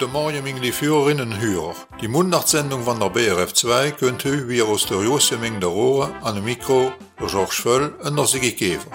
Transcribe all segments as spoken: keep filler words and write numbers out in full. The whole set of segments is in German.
Guten Morgen, meine lieben Hörerinnen und Hörer. Die Mundartsendung von der B R F zwei könnt ihr wie aus der Joseming der Rohre an dem Mikro der Georges Völl und der Sigi Käfer.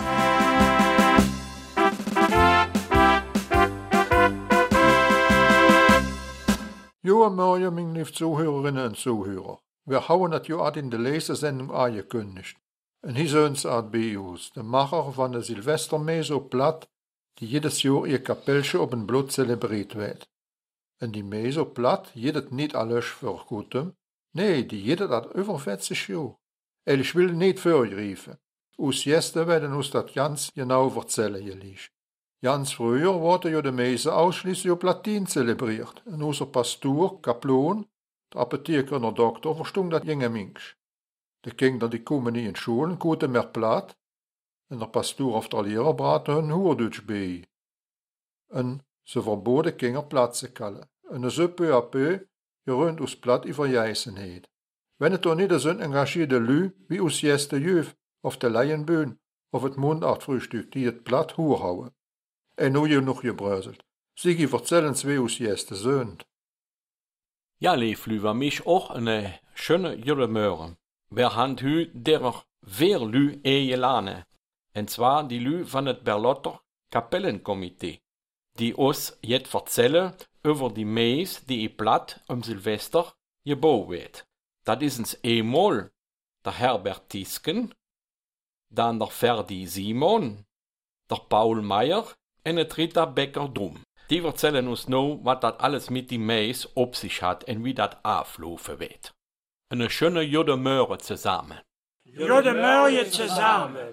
Guten Morgen, meine lieben Zuhörerinnen und Zuhörer. Wir haben das ja in der Lesesendung angekündigt. Und hier sind sie bei uns, der Macher von der Silvestermesse op Platt, die jedes Jahr ihr Kapellchen op een Blut zelebriert wird. Und die Messe op Platt jedet nicht alles für Gutem, nee, die jedet dat über vierzig Jahre. Und ich will nicht vorgreifen. Uns Gäste werden uns das ganz genau erzählen, ihr Lieb. Ganz früher wurde ja die Messe ausschließlich op Latin zelebriert. Und unser Pastor, Kaplan, der Apotheker und der Doktor verstund das jinge Minsch. Die Kinder die kommen nie in Schulen, guten mehr Platt, und der Pastor auf der Lehrer brachte hun Hoerdeutsch bei. Und sie verboden Kinder Platt zu kallen. Und so peu à peu gerönt us Platt über Jeisenheid. Wenn es doch nicht so engagierte Lü wie us Gäste Jöf auf der Leienbühne auf het Mundartfrühstück, die het Platt hoer houden. En nu je nog gebröselt. Sigi verzellen zwei us Gäste söhnt. Ja, lief war mich auch eine schöne Jule Möhren. Wir haben hü der weer Lü egelane. Und zwar die Lü van het Berlotter Kapellenkomitee, die uns jetzt erzählen über die Mees, die in Platt um Silvester gebaut wird. Das ist uns einmal der Herbert Tisken, dann der Ferdi Simon, der Paul Meyer und der Rita Becker-Drum. Die erzählen uns noch, was das alles mit die Mees auf sich hat und wie das auflaufen wird. Eine schöne Jode Möhre zusammen. Jode Möhre zusammen.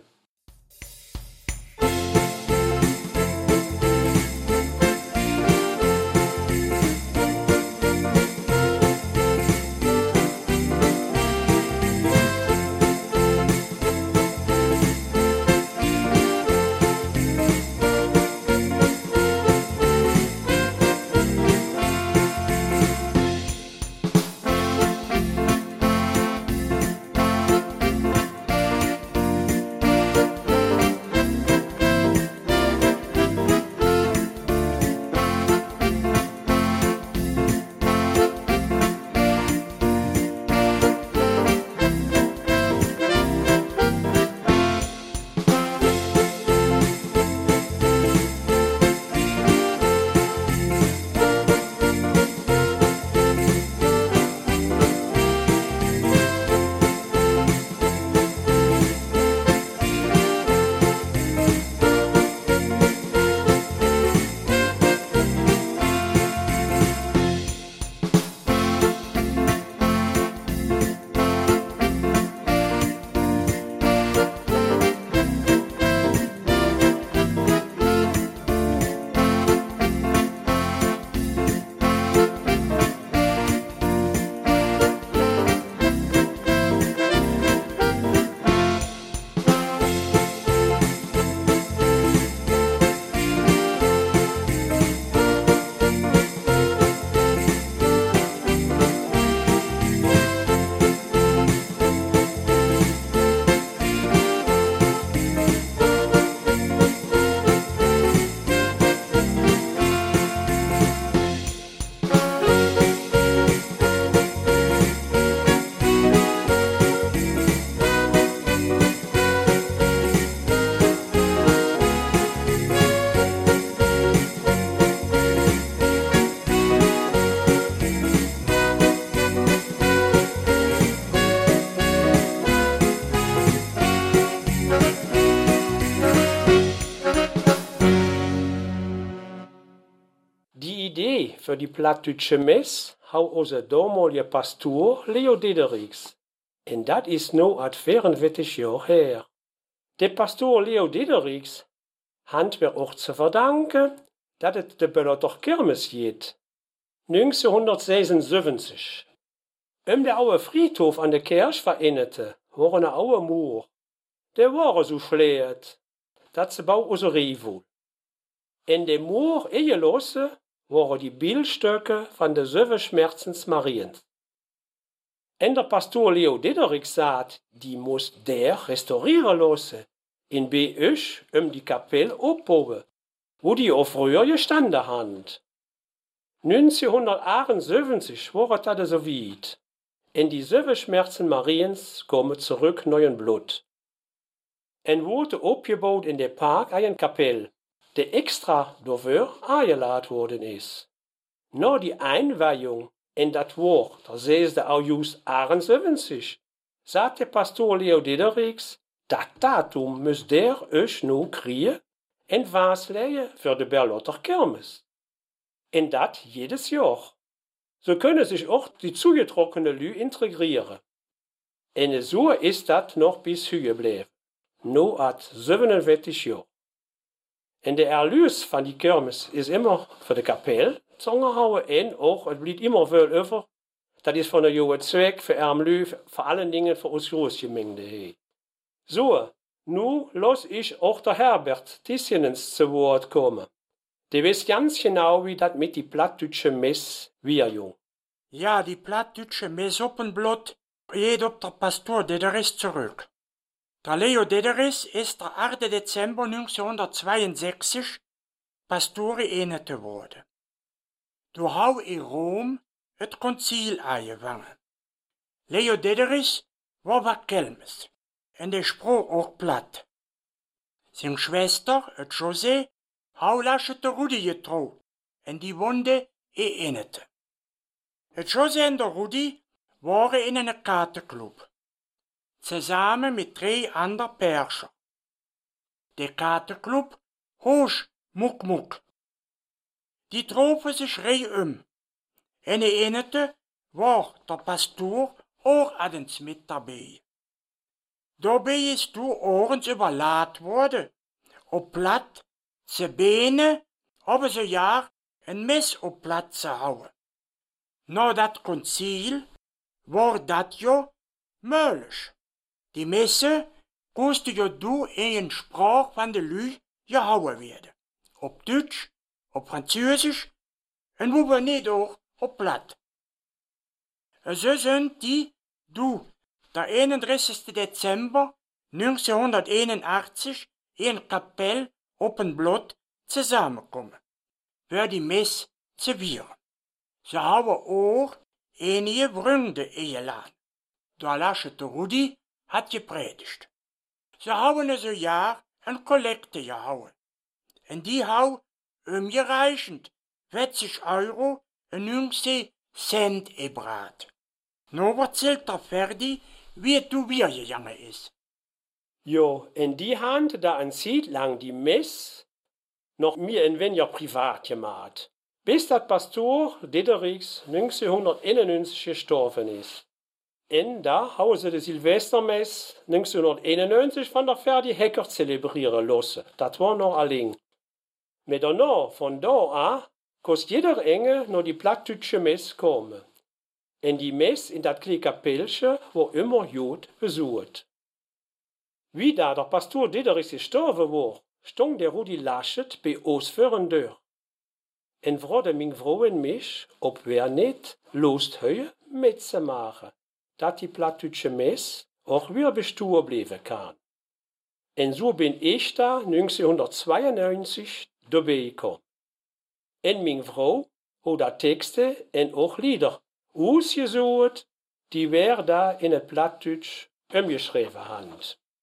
Für die plattdeutsche Messe hau unser damaliger Pastor Leo Diderichs. Und das ist no at vierundvierzig Jahre her. Der Pastor Leo Diderichs hat mir auch zu verdanken, dass es de Berlotter Kirmes geht. neunzehnhundertsechsundsiebzig. Um der aue Friedhof an der Kirche verinnerte, war eine aue Moor. Der war so schlecht, dass sie bau aus Rivo. In dem Moor ehelosse waren die Bildstöcke von der sieben Schmerzens Mariens. Und der Pastor Leo Diderichs sagt, die muss der restaurieren lassen, in B euch um die Kapelle aufbauen, wo die auch früher gestanden haben. neunzehnhundertachtundsiebzig war das so weit. En die sieben Schmerzen Mariens kommen zurück neuen Blut. En wurde opgebaut in der Park eine Kapelle, die extra dafür eingeladen worden ist. Nach die Einweihung in das Wort, der sechste August achtundsiebzig, sagte Pastor Leo Diederichs, das Datum müsst der euch nu kriegen en Wasleien für die Berlotter Kirmes. En dat jedes Jahr. So können sich auch die zugetrockene Lü integrieren. En so ist dat noch bis heute geblieben. No at siebenundvierzig Jahr. En der Erlös von die Kirmes ist immer für die Kapelle zusammengehauen en auch, es blieb immer viel über. Das ist von der Johe Zweck für Arm Lü, vor allen Dingen für uns Großgemeinde. So, nu los ich auch der Herbert Tissenens zu Wort kommen. Der weiß ganz genau, wie das mit die plattdeutsche Mess wir jung. Ja, die plattdeutsche Mess Oppenblut geht ob der Pastor Diederis zurück. Der Leo Diederis ist der achte Dezember neunzehnhundertzweiundsechzig Pastore enete geworden. Du hau in Rom het Konzil eingefangen. Leo Diederis war bei Kelmes en der sprach auch platt. Sein Schwester, et José, hau laschete Rudi getrou en die Wunde enete. Et José und der Rudi waren in einem Kartenclub, zusammen mit drei anderen Perscher. Der Kartenclub Hosch Muck Muck. Die troffen sich rei um. En de enete war der Pastor auch adens mit dabei. Dabei ist du ohrens überladen worden, ob platt, ze Beine, aber so ja ein Mess op platt zu hauen. Na dat Konzil war dat jo möglich. Die Messe koste jo du in Sprach van de Lü gehauen werden. Op Deutsch, op Französisch en wo wir nicht auch op platt. So sind die du der eenunddreißigste Dezember neunzehnhunderteinundachtzig in Kapelle Oppenblut zusammengekommen, für die Mess zu vieren. Sie haben auch einige Freunde eingeladen. Der laschete Rudi hat gepredigt. Sie haben also ja ein Kollekte gehauen. Und die hau umgereichend vierzig Euro und neunzehn Cent gebrat. No erzählt der Ferdi, wie du wir gegangen ist. Jo, in die Hand da ein Zeit lang die Mess noch mir in weniger privat gemacht, bis dat Pastor Diederichs neunzehnhunderteinundneunzig gestorben ist. En da hause de Silvestermess neunzehnhunderteinundneunzig von der Ferdi Hecker zelebrieren lassen. Dat war noch allein. Mit danach, von da an, kost jeder Enge nur die plattdeutsche Mess kommen. En die Mess in dat kleine Kapellche war immer gut besucht. Wie da der Pastor Diederichs gestorben war, stond der Rudi Laschet bei uns vor der Tür. En vrode min Frau en mich, ob wer nicht Lust heu mitzumachen, dat die plattdeutsche Mess auch wieder bestehen bleiben kann. En so bin ich da neunzehnhundertzweiundneunzig dabei gekommen. En min Frau hat da Texte en auch Lieder ausgesucht, die wer da in het Plattdeutsch umgeschrieben haben.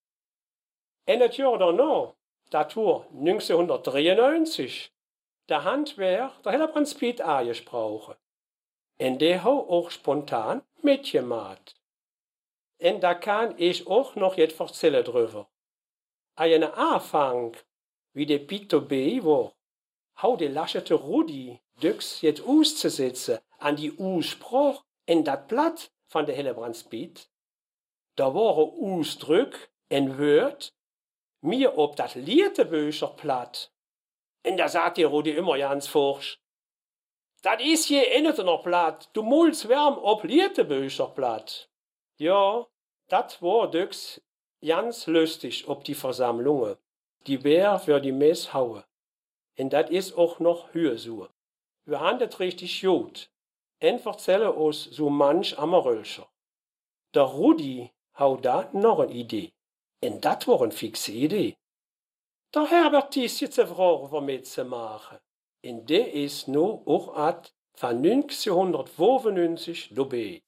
En het Jahr danach, dat war neunzehnhundertdreiundneunzig, da Handwer der Hillebrand Piet angesprochen. En der hat auch spontan mitgemacht. En da kann ich auch noch jetzt erzählen drüber. Ein Anfang, wie der Piet dabei war, hau der laschete Rudi Düx jetzt auszusetzen an die Aussprache in dat Blatt von der Hillebrand Piet. Da waren Ausdrück en Wort mir ob dat Lietebücher platt. En da sagt die Rudi immer ganz forsch. Dat is je innete noch platt, du mulst wärm ob Lietebücher platt. Ja, dat war Düx ganz lustig ob die Versammlungen, die wär für die Mess haue. En dat is auch noch Hürsuhr. Wir haben das richtig gut. En erzählen uns so manch Amarölscher. Der Rudi hat da noch eine Idee. En dat war eine fixe Idee. Der Herbert ist jetzt eine Frage, was mitzumachen. En der ist nu auch at von neunzehnhundertfünfundneunzig dabei.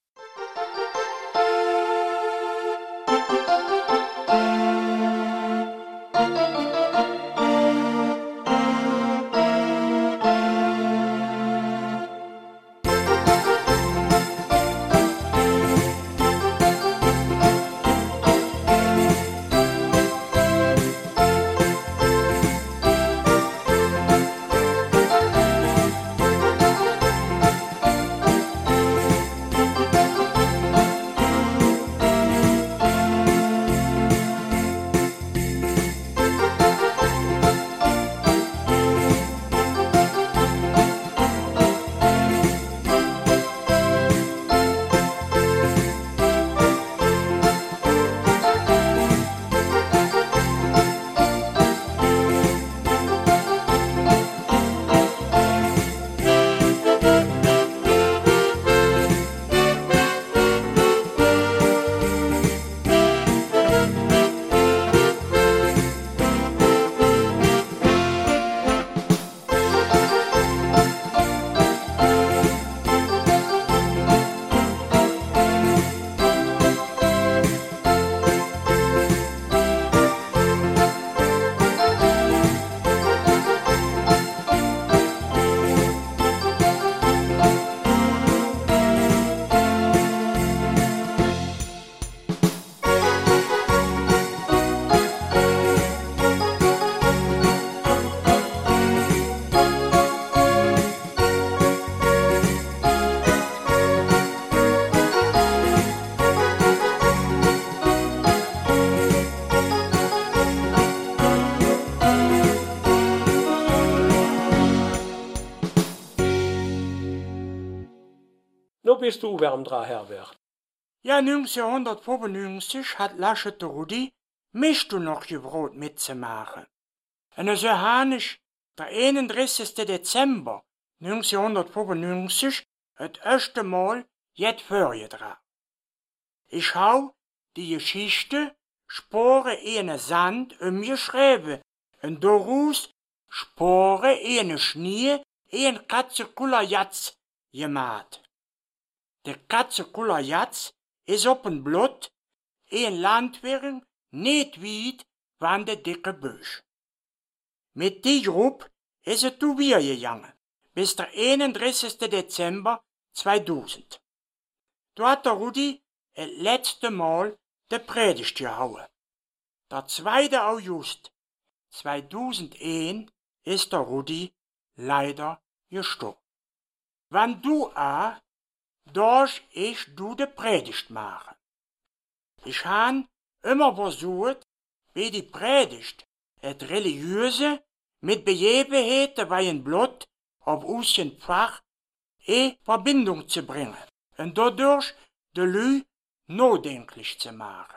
Nu bist du wärm dran, Herbert. Ja, neunzehnhundertfünfundneunzig hat Laschet der Rudi mich du noch gebrot mitzumachen. Und so han ich der einunddreißigsten Dezember neunzehnhundertfünfundneunzig das erste Mal jet vorgetragen. Ich hau die Geschichte Spore eine Sand umgeschrieben und daraus Spore eine Schnee ein Katzekullerjatz gemacht. Der Katzekullerjatz is op een blot, een landweer, niet wiet van de dicke Busch. Mit die groep is het toe weer gegangen, bis der einunddreißigsten Dezember zweitausend. Da hat der Rudi het letzte Mal de Predigt gehauen. Der zweite August zweitausendeins ist der Rudi leider gestorben. Wann du a durch ich du de Predigt mache. Ich han immer versucht, wie die Predigt, et Religiöse, mit Begebenheiten wie ein Blot auf uschen Pfach in Verbindung zu bringen und dadurch de Lü nachdenklich zu machen.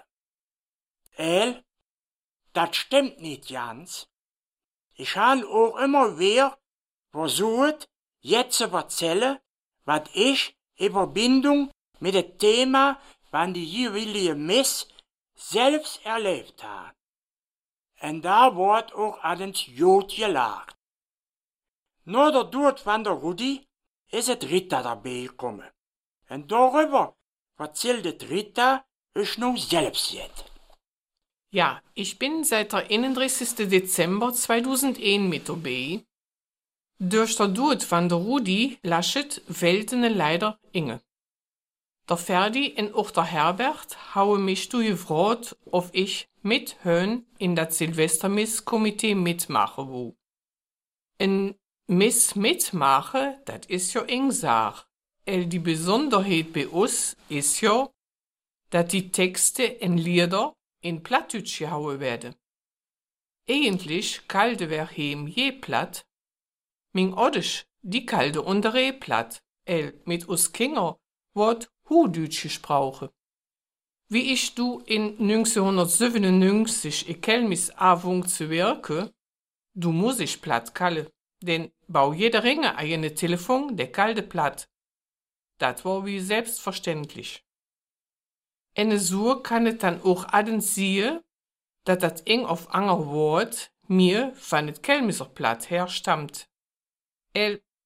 El, das stimmt nicht ganz. Ich han auch immer wieder versucht, jetzt zu erzählen, was ich in Verbindung mit dem Thema, wann die jeweilige Miss selbst erlebt hat. Und da wird auch ans Jod gelacht. Nur der Tod von der Rudi ist het Rita dabei gekommen. Und darüber erzählt het Rita euch nun selbst jetzt. Ja, ich bin seit der einunddreißigsten Dezember zweitausendeins mit dabei. Durch der Tod von der Rudi Laschet weltene leider inge. Der Ferdi und auch der Herbert haben mich gefragt, ob ich mit Hön in das Silvestermiss-Komitee mitmachen will. Ein Miss mitmachen, das ist ja eng Sach. El die Besonderheit bei uns ist ja, dass die Texte und Lieder in Plattdeutsch gehauen werden. Eigentlich kalte wir heim je platt, Min Oddisch, die kalte untere platt, el mit us Kinger wird Hudütsch gesprochen. Wie ich du in neunzehnhundertsiebenundneunzig in Kelmis Avung zu wirken, du muss ich platt kalle, denn bau jeder Ringe eine Telefon der kalte platt. Dat war wie selbstverständlich. Eine so kann es dann auch allen sehen, dass das eng auf anger Wort mir von het Kelmiser platt herstammt. El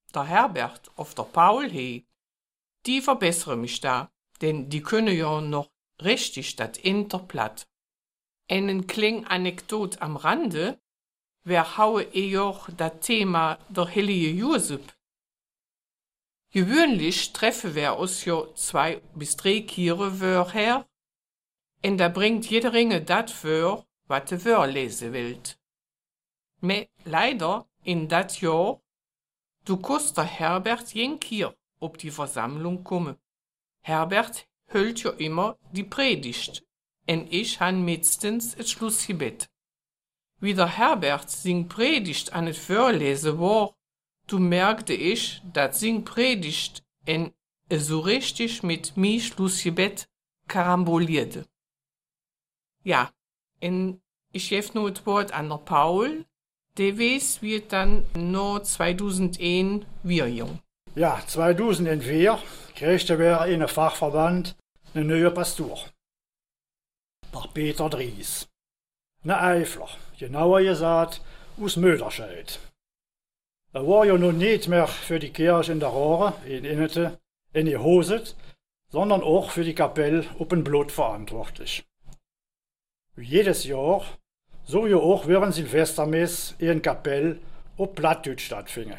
der Herbert of der Paul he, die verbessere mich da, denn die können ja noch richtig dat Interplatt. Einen kling Anekdot am Rande, wer haue eh joch dat Thema der Heilige Josep. Gewöhnlich treffe wer aus jo zwei bis drei Kire wör her, en da bringt jeder Ringe dat für, wat de wör lese wilt. Me leider in dat Jahr, du kost der Herbert jen Kier ob die Versammlung komme. Herbert hüllt jo immer die Predigt, en ich han mitstens et Schlussgebet. Wie der Herbert sing Predigt an et Vorlese war, du merkte ich, dat sing Predigt en so richtig mit mi Schlussgebet karambolierte. Ja, en ich jef nur et Wort an der Paul, der weiß, wie dann no zweitausendeins wir jung. Ja, zweitausendvier kriegte wir in einem Fachverband einen neuen Pastor. Der Peter Dries. Ein Eifler, genauer gesagt, aus Möderscheid. Er war ja noch nicht mehr für die Kirche in der Rohre, in Innete, in die Hoset, sondern auch für die Kapelle auf dem Blut verantwortlich. Wie jedes Jahr, so ja auch während Silvestermess in Kapelle auf Plattdeutsch stattfinge.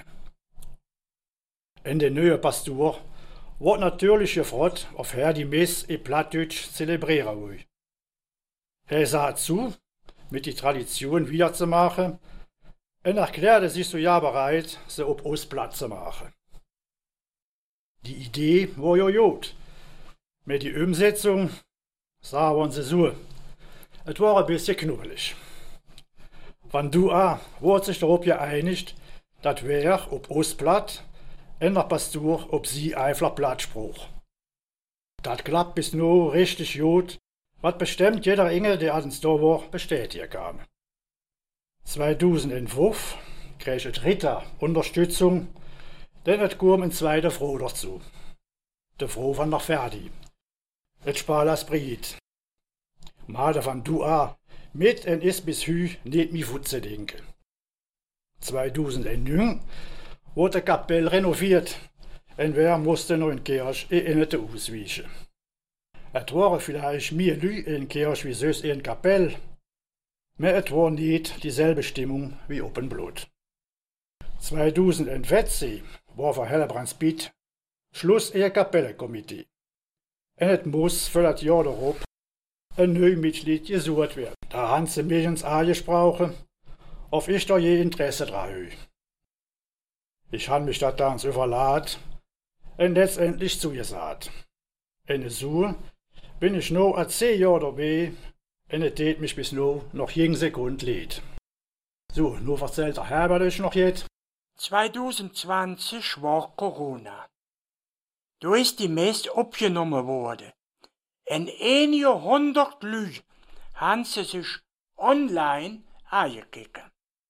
In der neue Pastor wird natürlich gefragt, ob er die Mess in Plattdeutsch zelebrieren will. Er sah zu, mit die Tradition wiederzumachen, und erklärte sich so ja bereit, sie auf Ostplatt zu machen. Die Idee war ja gut, mit die Umsetzung sagen sie so, es war ein bisschen knubbelig. Wenn du auch, wurde sich darauf geeinigt, dass wer auf Ostplatt und der Pastor ob sie einfach Platt sprach. Das klappt bis nur richtig gut, was bestimmt jeder Engel, der an uns da war, bestätigen kann. zweitausendfünf krieg ich Ritter Unterstützung, denn es kam ein zweiter Frau dazu. Der Frau von der Ferdi. Et Spalas Brit. Made van du a, mit en is bis hü nicht mi Futze denken. zweitausendneun wurde die Kapelle renoviert, und wer musste noch in Kirche in die ausweichen. Es waren vielleicht mehr Leute in Kirche wie süß in Kapelle, aber es war nicht dieselbe Stimmung wie auf dem Blut. zweitausendvierzehn war für Hellebrandsbiet Schluss ihr Kapellenkomitee. Und es muss für das Jahr darauf ein neues Mitglied gesucht werden. Da haben sie mich ins angesprochen, ob ich da je Interesse dran habe. Ich habe mich das dann überladen und letztendlich zugesagt. Und so bin ich noch als zehn Jahre dabei und es tät mich bis noch noch jeden Sekunde leid. So, nur erzählt der Herbert euch noch jetzt. zweitausendzwanzig war Corona. Da ist die Mess abgenommen worden. En einige hundert Leute haben sie sich online angekickt.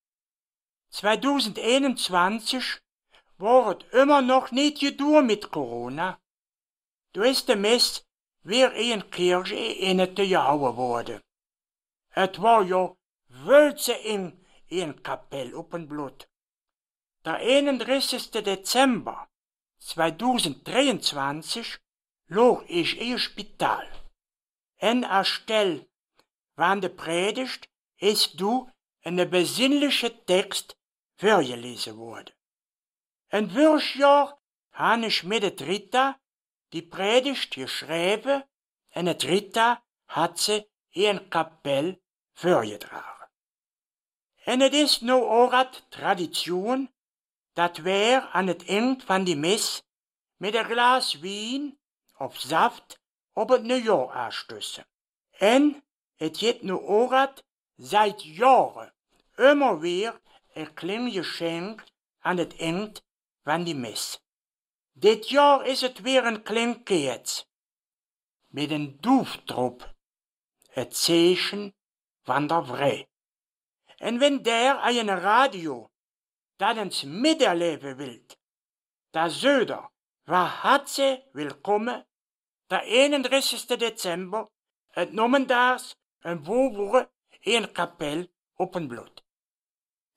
zweitausendeinundzwanzig war es immer noch nicht gedur mit Corona. Da ist die Mess weer in Kirche in het gehouden worden. Het war ja wölze in in Kapelle op een Blut. Der eenendertigste Dezember zweitausenddreiundzwanzig lag ich in Spital. En anstelle van de Predigt ist du een besinnliche Text vorgelesen worden. En Wirschjahr han ich mit de Rita die Predigt geschrieben en het Rita hat sie in Kapelle vorgetragen. En het is nou ook tradition dat wir an het eind van die mis met een glas wien of saft op het nieuwjaar aanstussen. En het gaat nu ook seit jaren immer weer een klein geschenk aan het eind van die mis. Dit jaar is het weer een klein keertje met een doefdrop, het zeichen van der vrij. En wenn der eine Radio dat ens miterleben wilt, da Söder war hatze willkommen, der eenendertigste Dezember, het nomen daars een woewure in Kapel op een Blut.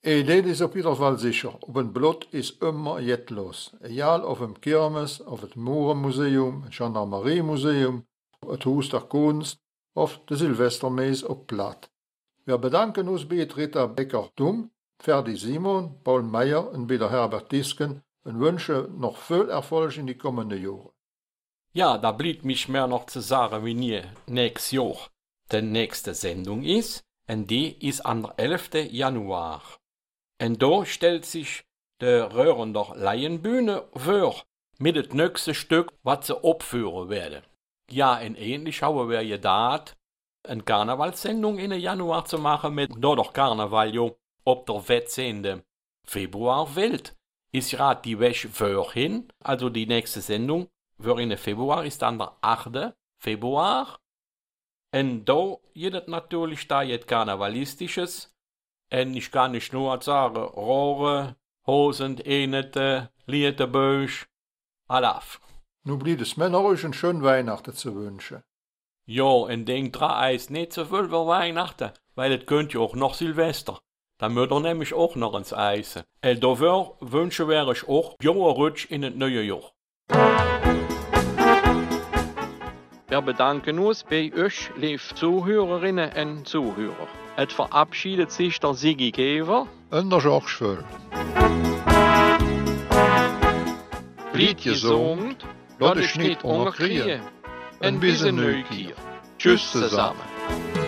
Een dit is op ieder geval sicher, op een blot is immer jetlos. Egal of een Kirmes, of het Moerenmuseum, het Gendarmeriemuseum, het Huis der Kunst of de Silvestermees op Platt. Wir bedanken ons bij het Rita Becker-Dum, Ferdi Simon, Paul Meyer en bij de Herbert Disken en wensen nog veel Erfolg in die kommende jaren. Ja, da blieb mich mehr noch zu sagen, wie nie nächstes Jahr die nächste Sendung ist, und die ist am elften Januar. Und da stellt sich die Röhrender Laienbühne vor, mit dem nächsten Stück, was sie aufführen werden. Ja, und ähnlich haben wir gedacht, eine Karnevalssendung in Januar zu machen, mit da doch Karneval jo ob der vierzehnten Februar Welt. Ist gerade die Wäsche vorhin, also die nächste Sendung für in Februar ist dann der achte Februar. Und da geht es natürlich da jetzt Karnevalistisches. Und ich kann nicht nur sagen, Rohre, Hosen, Enete, Lietebösch, alaf. Nu blieb es Männer euch een schön Weihnachten zu wünschen. Ja, und denkt dran, ist nicht so viel für Weihnachten, weil es könnt ja auch noch Silvester. Dann müsst ihr nämlich auch noch ins Eisen. Und dafür wünsche wir euch auch junge Rutsch in das neue Jahr. Wir bedanken uns bei euch, liebe Zuhörerinnen und Zuhörer. Es verabschiedet sich der Sigi Gever En der George Völl. Blied gesund, dat is niet onderkriegen. en bis een neukier. Tschüss zusammen.